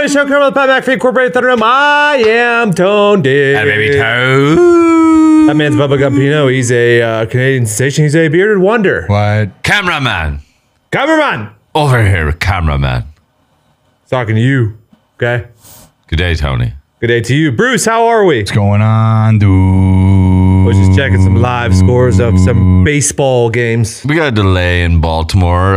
show, Carmel, the Pat McAfee Incorporated Thunderdome. I am Tone Dick. And baby toe. That man's Bubba Gumpino. He's a Canadian sensation. He's a bearded wonder. What? Cameraman. Cameraman. Over here, cameraman. Talking to you. Okay. Good day, Tony. Good day to you. Bruce, how are we? What's going on, dude? We're just checking some live scores of some baseball games. We got a delay in Baltimore.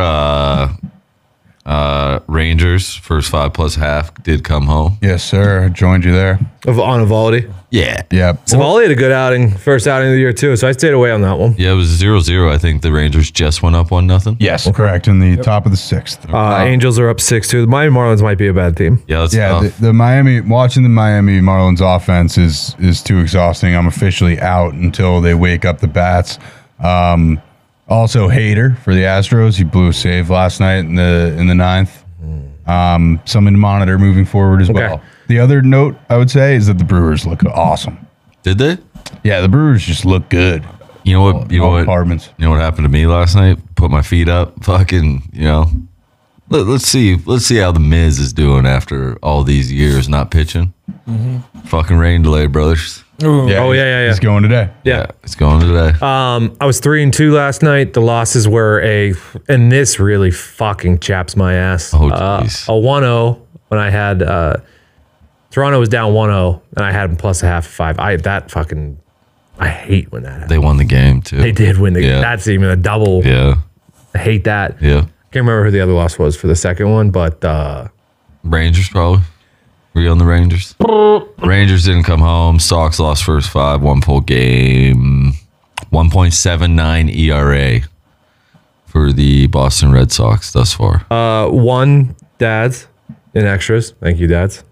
Rangers, first 5+1/2, did come home. Yes, sir. I joined you there. On Evaldi. Yeah. Yep. Evaldi had a good outing, first outing of the year, too, so I stayed away on that one. Yeah, it was 0-0. I think the Rangers just went up 1-0. Yes, correct. In the top of the sixth. Angels are up 6-2. The Miami Marlins might be a bad team. Yeah, that's Yeah, tough. the Miami, watching the Miami Marlins offense is too exhausting. I'm officially out until they wake up the bats. Also, Hader for the Astros. He blew a save last night in the ninth. Something to monitor moving forward as well. The other note I would say is that the Brewers look awesome. Did they? Yeah, the Brewers just look good. You know what? You know All what? departments. You know what happened to me last night? Put my feet up. Fucking, you know. Let's see how the Miz is doing after all these years not pitching. Fucking rain delay, brothers. Yeah. He's going today. Yeah. It's going today. I was 3-2 last night. The losses were and this really fucking chaps my ass. Oh, jeez. A 1-0 when I had Toronto was down 1-0 and I had them plus a half 5. I hate when that happens. They won the game too. They did win Yeah. That's even a double. Yeah. I hate that. Yeah. Can't remember who the other loss was for the second one, but Rangers probably. Were you on the Rangers? Rangers didn't come home. Sox lost first 5, one full game. 1.79 ERA for the Boston Red Sox thus far. one dads in extras. Thank you, dads.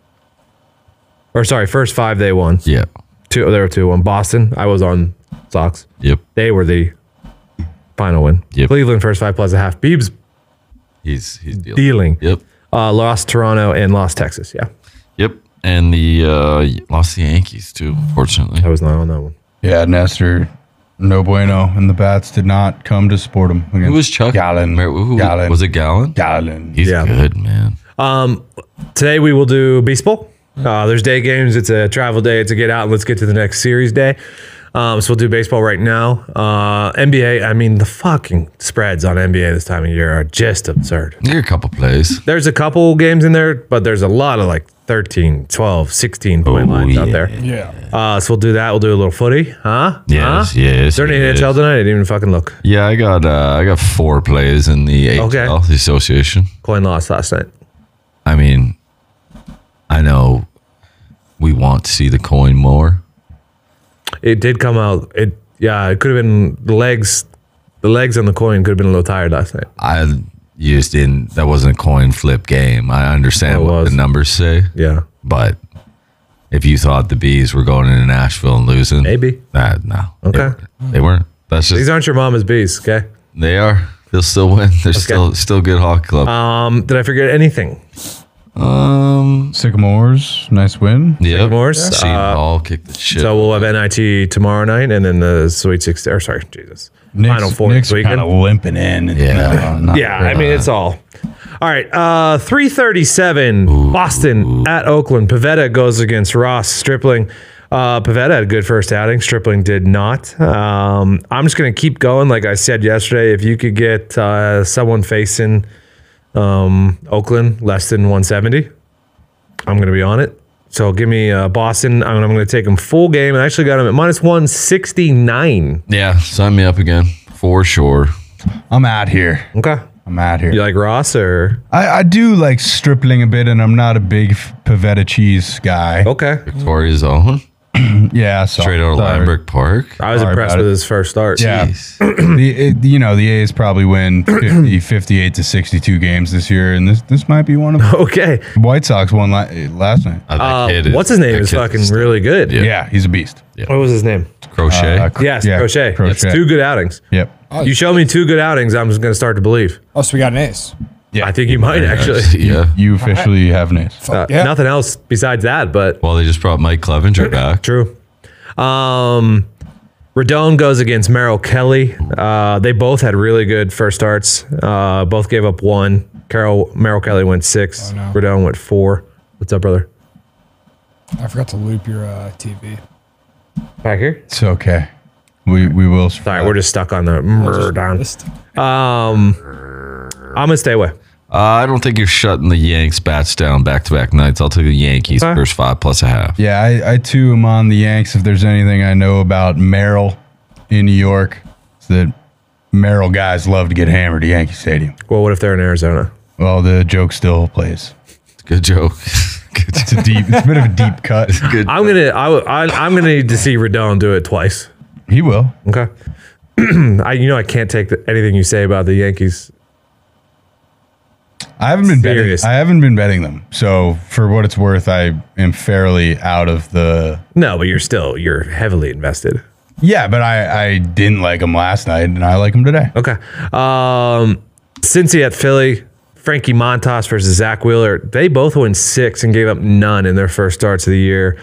Or sorry, first 5 they won. Yeah. There were 2-1. Boston, I was on Sox. Yep. They were the final win. Yep. Cleveland first 5+1/2. Beebs He's dealing. dealing. Yep. Lost Toronto and lost Texas. Yeah, Yep. And the lost the Yankees too, unfortunately. I was not on that one. Yeah, Nestor, no bueno, and the bats did not come to support him. Who was Chuck? Gallen. Gallen. Was it Gallen? Gallen. He's Yeah. good, man. Today we will do baseball. There's day games. It's a travel day. It's a get out and let's get to the next series day. So we'll do baseball right now. NBA, I mean, the fucking spreads on NBA this time of year are just absurd. There are a couple plays. There's a couple games in there, but there's a lot of like 13, 12, 16 point lines out there. Yeah. So we'll do that. We'll do a little footy. Huh? Yes, Huh? yes. Is there any NHL tonight? I didn't even fucking look. Yeah, I got 4 plays in the AHL, the association. Coin lost last night. I mean, I know we want to see the coin more. It did come out. It could have been the legs. The legs on the coin could have been a little tired last night. You just didn't. That wasn't a coin flip game. I understand what the numbers say. Yeah. But if you thought the Bees were going into Nashville and losing, Maybe. No. Okay. They weren't. That's just These aren't your mama's bees, okay? they are. They'll still win. They're still a good hockey club. Did I forget anything? Sycamores, nice win. Yep. Sycamores, Seton Hall kicked the shit. So we'll have NIT tomorrow night, and then the Sweet 16. Or sorry, Jesus. Final Four Nick's this weekend. kind of limping in. Yeah. Not Yeah, great. I mean it's all. All right, 3:37. Boston at Oakland. Pavetta goes against Ross Stripling. Pavetta had a good first outing. Stripling did not. I'm just going to keep going. Like I said yesterday, if you could get someone facing Oakland less than 170, I'm going to be on it. So give me Boston. I'm going to take them full game. I actually got them at minus 169. Yeah, sign me up again for sure. I'm out here. Okay. I'm out here. You like Ross or? I do like Stripling a bit, and I'm not a big Pavetta cheese guy. Okay. Victoria's own. Yeah, so, Straight out of sorry. Lambert Park. I was Sorry impressed about with it. his first start. Yeah. Jeez. The A's probably win 50, 58 to 62 games this year, and this might be one of them. Okay. White Sox won last night. That kid is- What's his name that is kid fucking really good. Yeah. Yeah, he's a beast. What was his name? Crochet. Yes, Crochet. That's 2 good outings. Yep. You show me 2 good outings, I'm just going to start to believe. Oh, so we got an ace. Yeah. I think you might actually. Yeah. You officially have an ace. Yeah. Nothing else besides that, but Well, they just brought Mike Clevenger back. true. Rodon goes against Merrill Kelly. They both had really good first starts. Both gave up 1. Merrill Kelly went 6. Oh, no. Rodon went 4. What's up, brother? I forgot to loop your TV. Back here? It's okay. We will. Sorry, we're just stuck on the down. Just- I'm gonna stay away. I don't think you're shutting the Yanks bats down back-to-back nights. I'll take the Yankees Okay. first 5+1/2. Yeah, I too am on the Yanks. If there's anything I know about Merrill in New York, it's that Merrill guys love to get hammered at Yankee Stadium. Well, what if they're in Arizona? Well, the joke still plays. Good joke. Good, It's a bit of a deep cut. good. I'm gonna need to see Rodon do it twice. He will. Okay. I can't take anything you say about the Yankees. I haven't been Serious. betting. I haven't been betting them. So for what it's worth, I am fairly out of the. No, but you're heavily invested. Yeah, but I didn't like them last night, and I like them today. Okay. Cincy at Philly, Frankie Montas versus Zach Wheeler. They both won 6 and gave up none in their first starts of the year.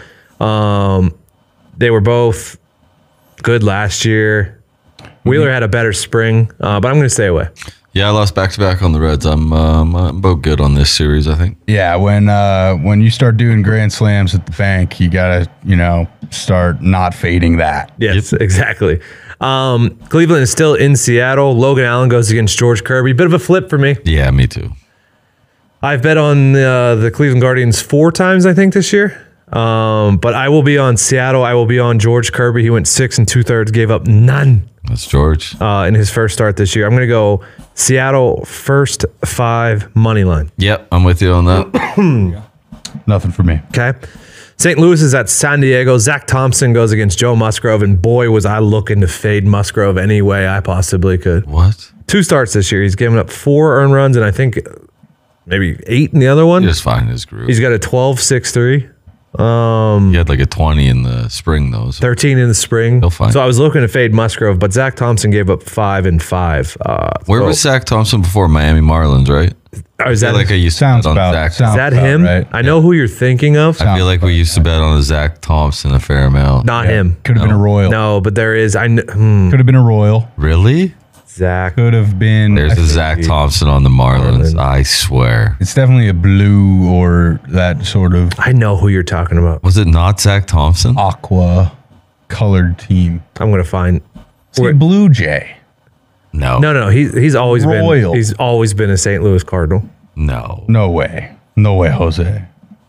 They were both good last year. Wheeler had a better spring, but I'm going to stay away. Yeah, I lost back-to-back on the Reds. I'm about good on this series, I think. Yeah, when you start doing grand slams at the bank, you gotta start not fading that. Yes, exactly. Cleveland is still in Seattle. Logan Allen goes against George Kirby. Bit of a flip for me. Yeah, me too. I've bet on the Cleveland Guardians 4 times, I think, this year. But I will be on Seattle. I will be on George Kirby. He went 6 2/3, gave up none That's George. in his first start this year. I'm going to go Seattle first 5 money line. Yep, I'm with you on that. Nothing for me. Okay. St. Louis is at San Diego. Zach Thompson goes against Joe Musgrove, and boy, was I looking to fade Musgrove any way I possibly could. What? 2 starts this year. He's given up 4 earned runs, and I think maybe 8 in the other one. Just find his groove. He's got a 12.63. He had like a 20 in the spring, though. So 13 in the spring. He'll find So I was looking to fade Musgrove, but Zach Thompson gave up 5 and 5. where was Zach Thompson before Miami Marlins, right? Is I that, feel like I used to Sounds bet on about. Zach. Sounds is that about him? Right. I know who you're thinking of. I feel like we used to bet on Zach Thompson a fair amount. Not him. Could have been a Royal. No, but there is. Could have been a Royal. Really? Zach. Could have been. There's a Zach Thompson on the Marlins. I swear. It's definitely a blue or that sort of I know who you're talking about. Was it not Zach Thompson? aqua colored team. I'm gonna find. See, Blue Jay. No. No. He's always Royal. been. He's always been a St. Louis Cardinal. No. No way. No way, Jose.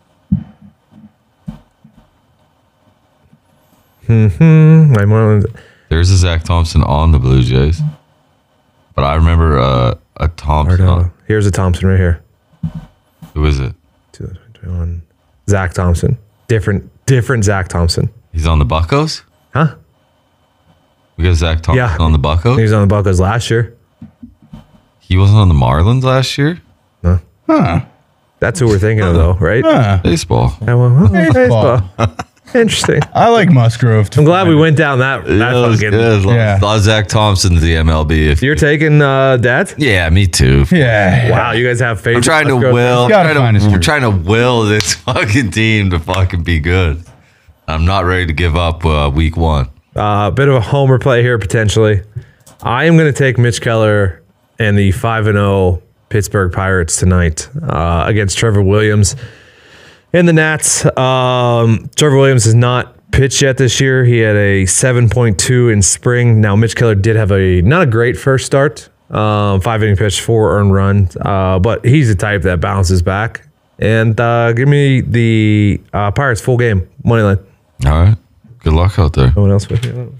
My Marlins. There's a Zach Thompson on the Blue Jays. But I remember a Thompson. Here's a Thompson right here. Who is it? 2021. Zach Thompson. Different Zach Thompson. He's on the Buccos? Huh? We got Zach Thompson Yeah. on the He Buccos? was on the Buccos last year. He wasn't on the Marlins last year? Huh. That's who we're thinking of, though, right? Huh. Baseball. Yeah, well, Baseball. Interesting. I like Musgrove. I'm glad we went down that fucking. Yeah. A lot of Zach Thompson to the MLB. If You're taking Dad? yeah, me too. Yeah. Wow, you guys have faith. I'm trying to Musgrove? will. Gotta find his We're groove. trying to will this fucking team to fucking be good. I'm not ready to give up week 1. Bit of a homer play here potentially. I am going to take Mitch Keller and the 5-0 Pittsburgh Pirates tonight against Trevor Williams and the Nats. Trevor Williams has not pitched yet this year. He had a 7.2 in spring. Now Mitch Keller did have not a great first start. 5 inning pitch, 4 earned runs, but he's the type that bounces back. And give me the Pirates full game money line. All right. Good luck out there. No one else with you.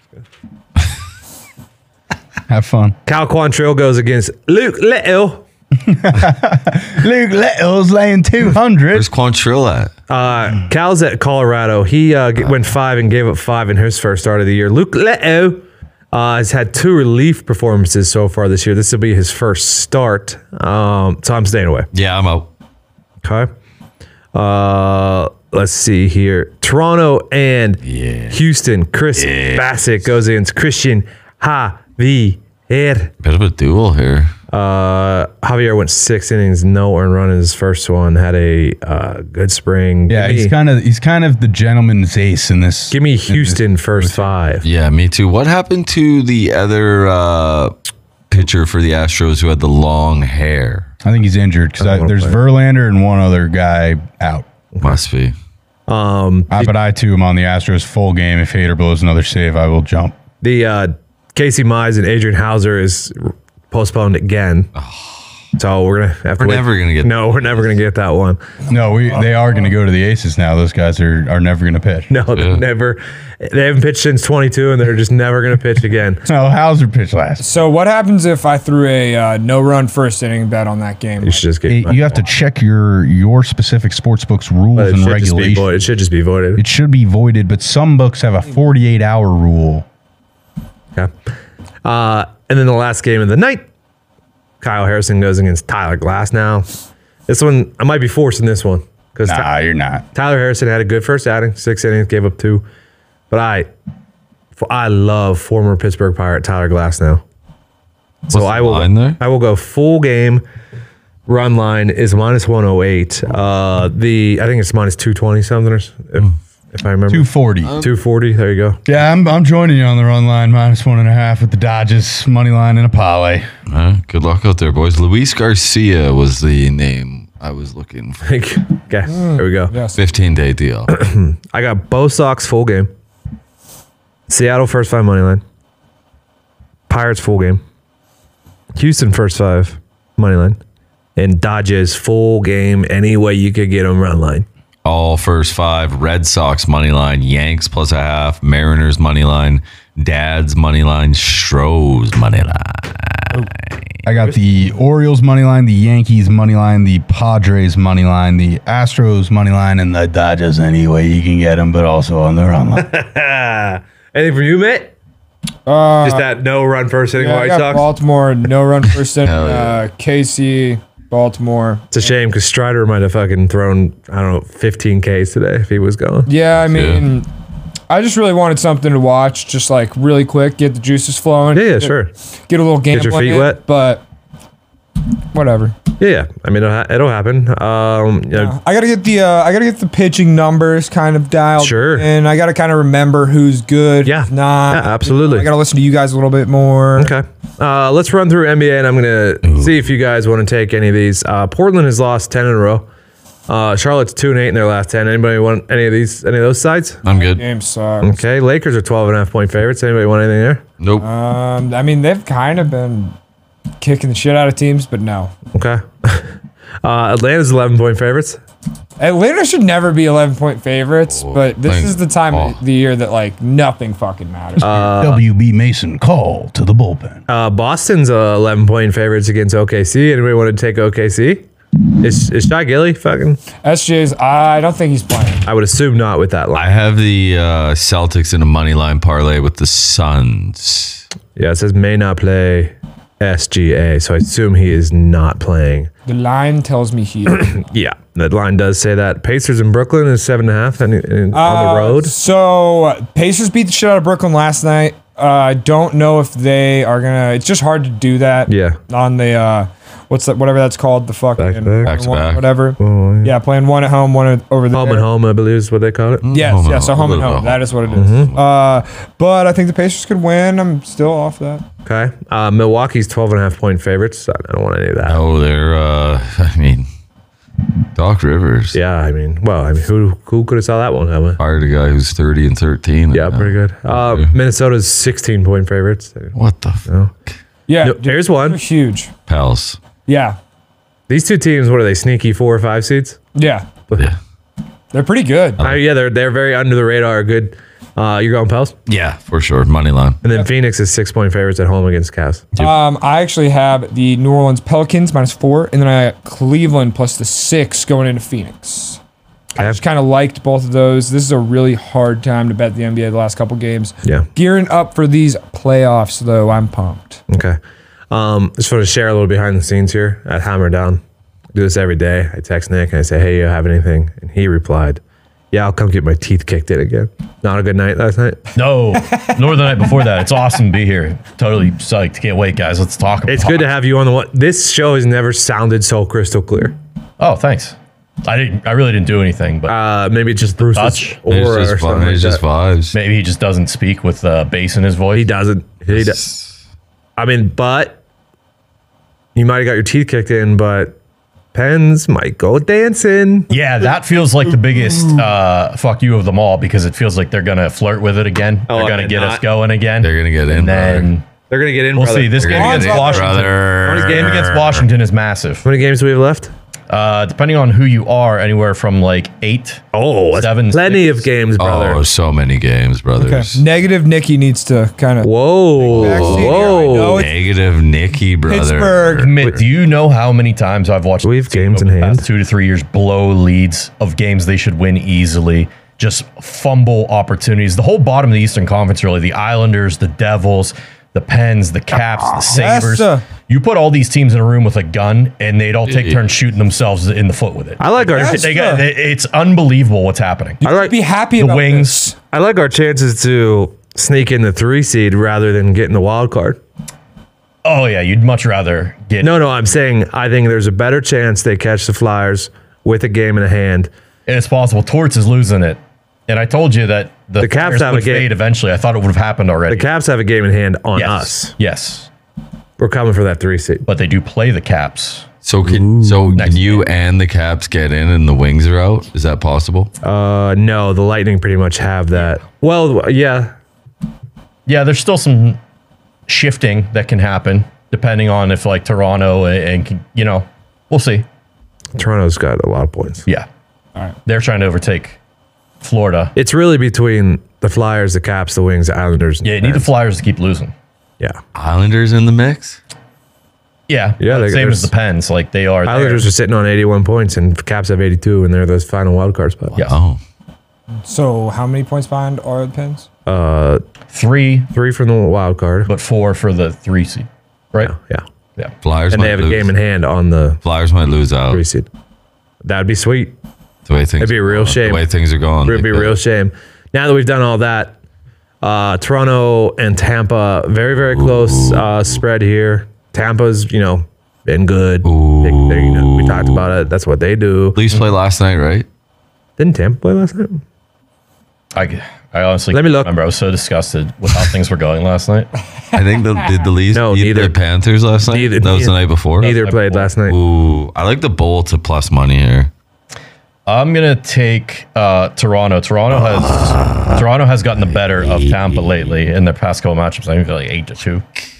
Have fun. Cal Quantrill goes against Luke Little. Luke Little's laying 200. Where's Quantrill at? Cal's at Colorado. He went 5 and gave up 5 in his first start of the year. Luke Little has had 2 relief performances so far this year. This will be his first start. So I'm staying away. Yeah, I'm out. Okay. Let's see here. Toronto and Houston. Chris Bassett goes against Christian Javier. Bit of a duel here. Javier went 6 innings, no earned run in his first one. Had a good spring. Yeah, he's kind of the gentleman's ace in this. Give me Houston first 5. Yeah, me too. What happened to the other pitcher for the Astros who had the long hair? I think he's injured because there's Verlander and one other guy out. Must be. But I too am on the Astros full game. If Hader blows another save, I will jump. The Casey Mize and Adrian Hauser is postponed again. So we're gonna have to. We're never gonna get. No, we're never gonna get that one. No, they are going to go to the Aces now. Those guys are never going to pitch. No, they never. They haven't pitched since 22, and they're just never gonna pitch again. No, Hauser pitched last. So what happens if I threw a no-run first inning bet on that game? You should just get. You have to check your specific sportsbook's rules It and should just be regulations. voided. It should just be voided. It should be voided, but some books have a 48-hour rule. Okay. And then the last game of the night, Kyle Harrison goes against Tyler Glasnow. This one, I might be forcing this one because Nah, you're not. Tyler Harrison had a good first outing, 6 innings, gave up 2. But I love former Pittsburgh Pirate Tyler Glasnow. So What's the line there? I will go full game. Run line is minus 108. I think it's minus 220 something, if I remember. 240. 240. There you go. Yeah, I'm joining you on the run line, minus 1.5 with the Dodgers money line and a parlay. Good luck out there, boys. Luis Garcia was the name I was looking for. Okay, there we go. Yes. 15-day deal. I got Bo Sox full game. Seattle first 5 money line. Pirates full game. Houston first 5 money line. And Dodgers full game any way you could get them run line. All first 5. Red Sox money line. Yanks plus a half. Mariners money line. Dad's money line. Stros money line. I got the Orioles money line, the Yankees money line, the Padres money line, the Astros money line, and the Dodgers any way you can get them, but also on the run line. Anything for you, Mitt? Just that no run first inning Yeah, I White got Sox. Baltimore, no-run first inning. Hell yeah. KC, Baltimore. It's a shame because Strider might have fucking thrown, I don't know, 15 Ks today if he was going. Yeah, I mean, I just really wanted something to watch, just like really quick, get the juices flowing. Yeah, sure. Get a little Get gambling your feet in, wet. but whatever. Yeah. I mean, it'll happen. Yeah, I gotta get the pitching numbers kind of dialed. Sure. And I gotta kind of remember who's good, Yeah. who's not. Yeah, absolutely. I gotta listen to you guys a little bit more. Okay. Let's run through NBA, and I'm going to see if you guys want to take any of these. Portland has lost 10 in a row. Charlotte's 2-8 in their last 10. Anybody want any of those sides? I'm good. Game sucks. Okay. Lakers are 12.5 point favorites. Anybody want anything there? Nope. I mean, they've kind of been kicking the shit out of teams, but no. Okay. Atlanta's 11 point favorites. Atlanta should never be 11-point favorites, but this thank is the time God. of the year that like nothing fucking matters. WB Mason call to the bullpen. Boston's 11 point favorites against OKC. Anybody want to take OKC? Is Shy Gilly fucking? SJ's, I don't think he's playing. I would assume not with that I line. have the Celtics in a money line parlay with the Suns. Yeah, it says may not play SGA, so I assume he is not playing. The line tells me he is. Yeah, that line does say that. Pacers in Brooklyn is 7.5 on the road. So Pacers beat the shit out of Brooklyn last night. I don't know if they are gonna. It's just hard to do that. Yeah. On the what's that? Whatever that's called. The fucking Back-to-back. Back-to-back. whatever. Oh, Yeah, playing one at home, one over there. Home and home, I believe is what they call it. Yes, Home and yes, so home. home and home. That is what it is. But I think the Pacers could win. I'm still off that. Okay. Milwaukee's 12.5 point favorites. I don't want any of that. Oh, they're, I mean, Doc Rivers. Yeah, I mean, who could have saw that one coming? Hired a guy who's 30 and 13. Yeah, pretty good. Minnesota's 16 point favorites. What the fuck? Yeah, No, dude, here's one. they're huge. Pals. Yeah, These two teams, what are they? Sneaky 4 or 5 seeds? yeah, Yeah. they're pretty good. Yeah, they're very under the radar. Good. You're going Pels, Yeah, for sure. Money line. and then Phoenix is 6 point favorites at home against Cavs. I actually have the New Orleans Pelicans -4, and then I got Cleveland plus the 6 going into Phoenix. I Okay. just kind of liked both of those. This is a really hard time to bet the NBA the last couple games. Yeah. Gearing up for these playoffs, though, I'm pumped. Okay. Just want to share a little behind the scenes here at Hammer Down. I do this every day. I text Nick and I say, "Hey, you have anything?" And he replied, "Yeah, I'll come get my teeth kicked in again." Not a good night last night. No, nor the night before that. It's awesome to be here. Totally psyched. Can't wait, guys. Let's talk about it. It's good to have you on the one. This show has never sounded so crystal clear. Oh, thanks. I really didn't do anything, but Maybe it's just Bruce's Touch. aura It's or just, something like it's just that. vibes. maybe he just doesn't speak with bass in his voice. He doesn't. He does. I mean, but you might have got your teeth kicked in, but Pens might go dancing. Yeah, that feels like the biggest fuck you of them all because it feels like they're gonna flirt with it again. Oh, They're gonna they're get us not. going again. They're gonna get in, and then They're gonna get in. we'll brother. see. This They're game gonna against get in, Washington. brother. This game against Washington is massive. How many games do we have left? Depending on who you are, anywhere from like 8. Oh, that's 7, plenty 6. of games, brother. Oh, so many games, Okay. brothers. Negative Nicky needs to kind of. Whoa, Backseat here, I know whoa. it's Negative Nicky, brother. Pittsburgh. Mitt, do you know how many times I've watched We have this team games over in the hand. past 2 to 3 years blow leads of games they should win easily, just fumble opportunities. The whole bottom of the Eastern Conference, really, the Islanders, the Devils, the Pens, the Caps, the Sabres. You put all these teams in a room with a gun, and they'd all take turns shooting themselves in the foot with it. I like our. Yes. It's unbelievable what's happening. I like Be happy The about Wings. this. I like our chances to sneak in the 3 seed rather than getting the wild card. Oh yeah, you'd much rather get No, I'm saying I think there's a better chance they catch the Flyers with a game in a hand. And it's possible Torts is losing it. And I told you that the Caps Flyers have would a game. fade eventually. I thought it would have happened already. The Caps have a game in hand on yes. us. Yes. We're coming for that 3 seed. But they do play the Caps. So can you and the Caps get in and the Wings are out? Is that possible? No, the Lightning pretty much have that. Well, yeah. Yeah, there's still some shifting that can happen depending on if like Toronto and you know, we'll see. Toronto's got a lot of points. Yeah. All right. They're trying to overtake Florida. It's really between the Flyers, the Caps, the Wings, the Islanders. and Yeah, you need the Pens. Flyers to keep losing. Yeah. Islanders in the mix? Yeah, but same there's- as the Pens. Like they are. Islanders there. are sitting on 81 points and Caps have 82, and they're the final wild card spot. Yeah. Oh. So how many points behind are the Pens? 3, 3 from the wild card. but 4 for the 3 seed. Right? Yeah. Yeah. Flyers And might they have lose. a game in hand on the Flyers might lose out. 3 seed. That'd be sweet. The way things It'd be a are real going. shame. The way things are going. It'd be a they real could. shame. Now that we've done all that, Toronto and Tampa, very, very close spread here. Tampa's, been good. We talked about it. That's what they do. Leafs played last night, right? Didn't Tampa play last night? I honestly Let me can't look. remember. I was so disgusted with how things were going last night. I think did the Leafs No, beat neither. the Panthers last night? Neither- that was the neither- night before? Neither played last night. Ooh, I like the Bull to plus money here. I'm gonna take Toronto. Toronto has gotten the better of Tampa lately in their past couple matchups. I think they're like 8-2.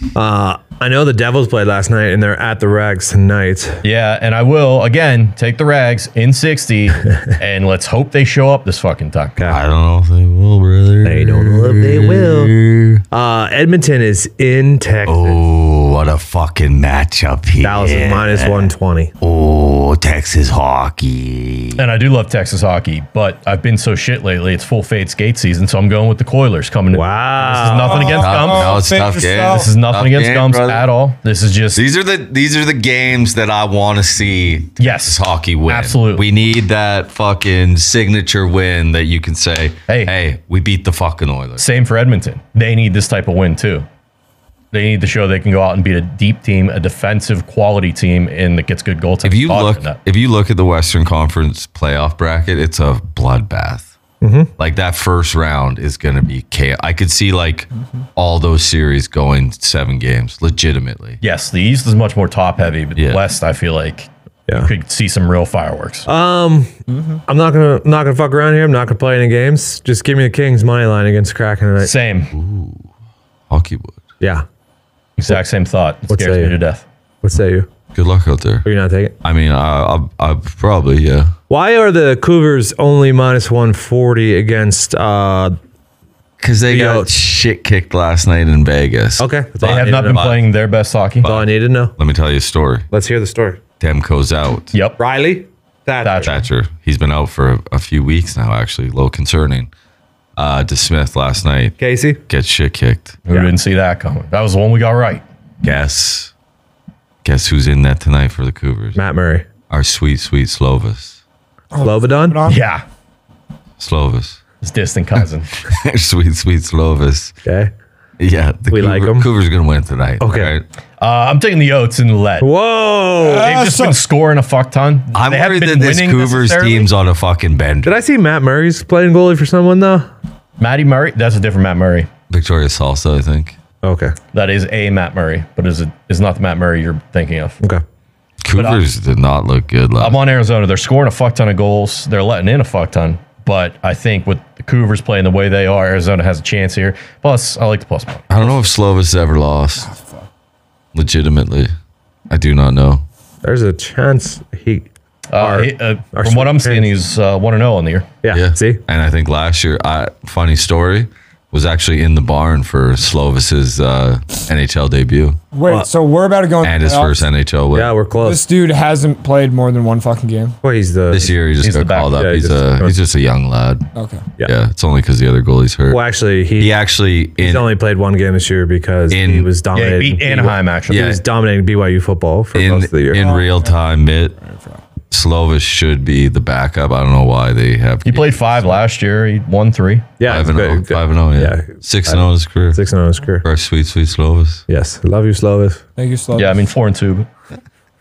I know the Devils played last night, and they're at the Rags tonight. Yeah, and I will again take the Rags in 60, and let's hope they show up this fucking time. I don't know if they will, brother. They don't know if they will. Edmonton is in Texas. Oh, what a fucking matchup here. Dallas is minus 120. Oh, Texas hockey. And I do love Texas hockey, but I've been so shit lately. It's full fade skate season, so I'm going with the Coilers coming. Wow. This is nothing against Tough, Gumps. no, it's a tough Fingers game. crossed. This is nothing Tough against game, Gumps brother. at all. This is just These are the games that I want to see Yes. Texas hockey win. Absolutely. We need that fucking signature win that you can say, Hey. hey, we beat the fucking Oilers. same for Edmonton. They need this type of win too. They need to show they can go out and beat a deep team, a defensive quality team, and that gets good goaltending. If you look at the Western Conference playoff bracket, it's a bloodbath. Like that first round is going to be chaos. I could see all those series going 7 games legitimately. yes, the East is much more top heavy, but Yeah. the West, I feel like Yeah. you could see some real fireworks. I'm not gonna fuck around here. I'm not gonna play any games. Just give me the Kings money line against Kraken tonight. Same, Hockey would. Yeah. exact same thought. It What scares say me you? to death. What say you? Good luck out there. Are you not taking it? I mean, I probably, yeah. Why are the Cougars only minus 140 against? Because they got Oats. shit kicked last night in Vegas. Okay, that's They all I have need not to been know. playing their best hockey. That's all I need to know. Let me tell you a story. Let's hear the story. Demko's out. Yep. Riley, Thatcher. Thatcher. He's been out for a few weeks now, actually. A little concerning. DeSmith last night Casey. gets shit kicked. Who didn't see that coming? That was the one we got right. Guess who's in that tonight for the Cougars? Matt Murray. Our sweet, sweet Slovis. Slobodan. Yeah, Slovis. his distant cousin. Our sweet, sweet Slovis. Okay. Yeah, the We like 'em. Cougars going to win tonight. Okay. right? I'm taking the Oats in the lead. Whoa. They've just been scoring a fuck ton. I'm They haven't worried been that this winning Cougars necessarily. team's on a fucking bender. Did I see Matt Murray's playing goalie for someone though? Matty Murray. That's a different Matt Murray. Victoria Salsa, I think. Okay. That is a Matt Murray, but is not the Matt Murray you're thinking of. Okay. Cougars did not look good last. I'm on Arizona. They're scoring a fuck ton of goals. They're letting in a fuck ton. But I think with the Cougars playing the way they are, Arizona has a chance here. Plus, I like the plus money. I don't know if Slovis ever lost. Legitimately, I do not know. There's a chance he. From what I'm seeing, he's 1-0 on the year. Yeah. See. And I think last year, funny story, was actually in the barn for Slovis's NHL debut Wait, so we're about to go. and his first NHL win. Yeah, we're This close. dude hasn't played more than one fucking game. Well, he's the. This year, he just He's got the back- called up. yeah, He's just a young lad. Okay. Yeah, it's only because the other goalie's hurt. Well, actually, He actually he's only played one game this year because he was Yeah, he dominating. beat Anaheim, actually. He Yeah. was dominating BYU football for in most of the year. real time. Slovis should be the backup. I don't know why they have. He played 5 last year. He won 3. yeah, 5-0. it's good. 5-0. Yeah, Yeah. 6-0 his career. 6-0 in his career. Our sweet Slovis. Yes, love you, Slovis. Thank you, Slow. Yeah, I mean 4-2. But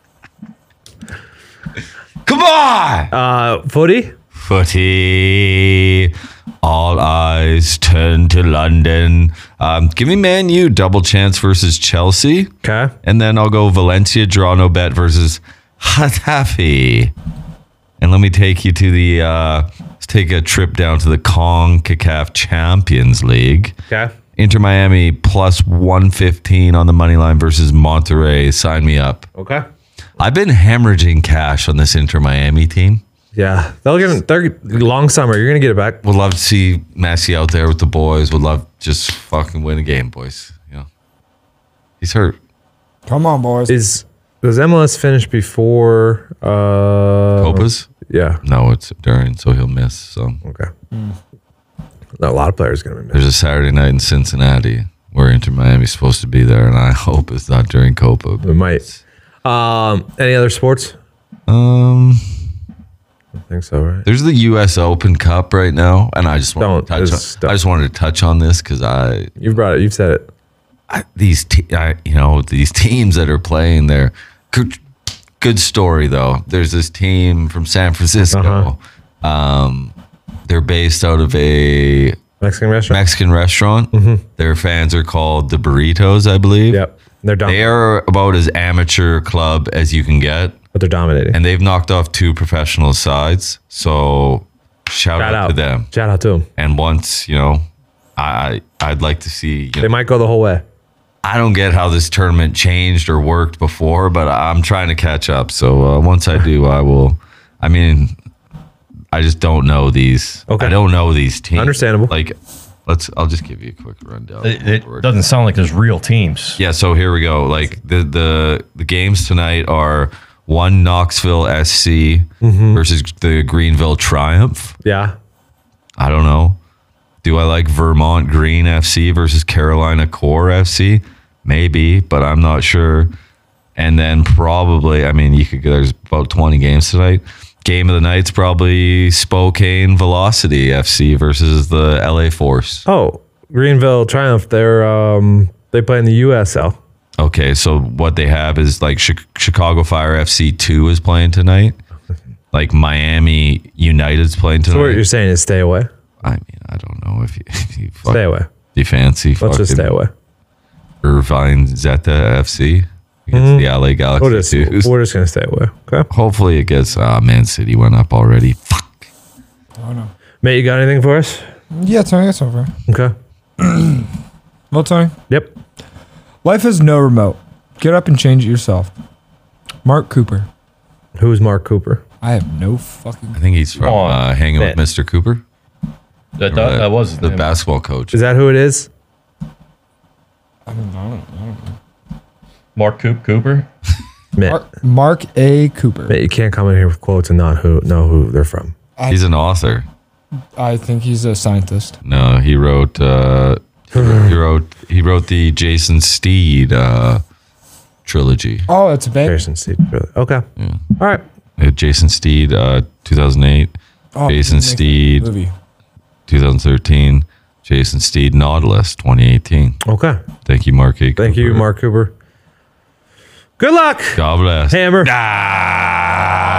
Come on, Footy. footy. All eyes turn to London. Give me Man U double chance versus Chelsea, Okay. and then I'll go Valencia draw no bet versus Getafe. And let me take you to the. Let's take a trip down to the CONCACAF Champions League. Okay. Inter Miami plus 115 on the money line versus Monterrey. Sign me up. Okay. I've been hemorrhaging cash on this Inter Miami team. Yeah, they're long summer. You're gonna get it back. Would love to see Messi out there with the boys. Would love just fucking win a game, boys. You know, he's hurt. Come on, boys. Does MLS finish before Copas? Yeah. No, it's during, so he'll miss. So Okay. A lot of players gonna be missing. there's a Saturday night in Cincinnati where Inter Miami's supposed to be there, and I hope it's not during Copa. We might. Any other sports? I think so, right? There's the U.S. Open Cup right now, and I just Don't. I just wanted to touch on this because You've brought it. You've said it. these teams that are playing there. Good story though. There's this team from San Francisco. They're based out of a Mexican restaurant. Mexican restaurant. Their fans are called the Burritos, I believe. Yep. They're They dominating. are about as amateur club as you can get, But they're dominating. and they've knocked off 2 professional sides. So shout out to them. Shout out to them. And once I'd like to see. They might go the whole way. I don't get how this tournament changed or worked before, but I'm trying to catch up. So once I do, I will. I mean, I just don't know these. Okay. I don't know these teams. Understandable. Like, I'll just give you a quick rundown. it doesn't sound like there's real teams. Yeah. So here we go. Like the games tonight are one Knoxville SC versus the Greenville Triumph. Yeah. I don't know. Do I like Vermont Green FC versus Carolina Core FC? Maybe, but I'm not sure. And then probably, I mean, there's about 20 games tonight. Game of the night's probably Spokane Velocity FC versus the LA Force. Oh, Greenville Triumph. They play in the USL. Okay, so what they have is like Chicago Fire FC 2 is playing tonight. Like Miami United's playing tonight. So what you're saying is stay away. I mean, I don't know if you Stay away. you fancy Let's just stay away. Irvine Zeta FC against the LA Galaxy. We're just gonna stay away. Okay. Hopefully it gets Man City went up already. Fuck. Oh no. Mate, you got anything for us? Yeah, Tony, that's over. Okay. Well, Tony, Yep. life is no remote. Get up and change it yourself. Mark Cooper. Who's Mark Cooper? I have no fucking. I think he's from hanging with man. Mr. Cooper. That was his the name. basketball coach. Is that who it is? I don't know. Mark Cooper. Mate, Mark A. Cooper. mate, you can't come in here with quotes and not know who they're from. He's an author. I think he's a scientist. No, he wrote he wrote the Jason Steed trilogy. Oh, it's a band. Jason Steed. Really? Okay. All right. Jason Steed 2008, Oh, Jason make a Steed movie. 2013, Jason Steed Nautilus 2018. Okay. Thank you, Mark A. Thank you, Cooper. Mark Cooper. Good luck, God bless. Hammer. Ah!